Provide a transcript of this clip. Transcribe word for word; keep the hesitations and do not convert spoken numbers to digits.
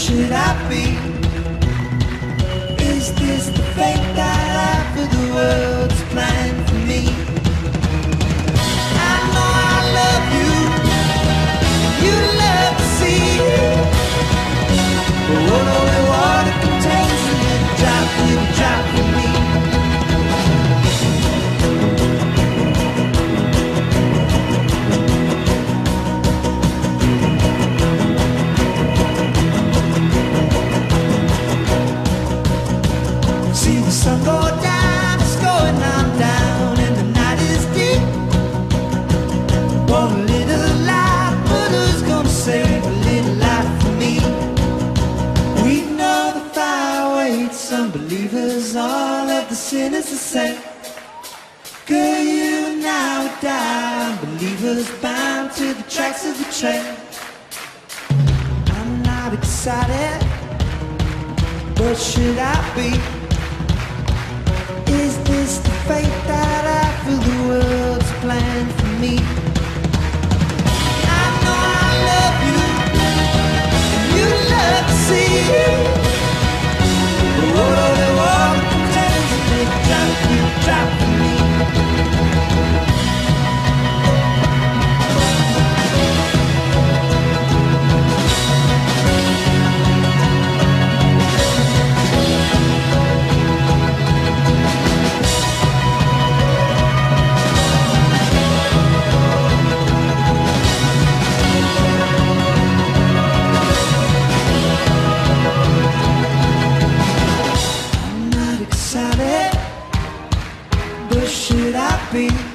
should I be? Is this the fate that I for the world's planned for me? I know I love you, you love to see it, but what only water contains a little drop, little drop for me. See the sun go down, it's going on down, and the night is deep. Want a little light, but who's gonna save a little light for me? We know the fire waits some believers, all of the sinners the same. Girl, you and I would die, unbelievers bound to the tracks of the train. I'm not excited, but should I be? Is this the fate that I feel the world's planned for me? I know I love you, and you love to see it, but what only water contains a little drop, little drop for me. But should I be?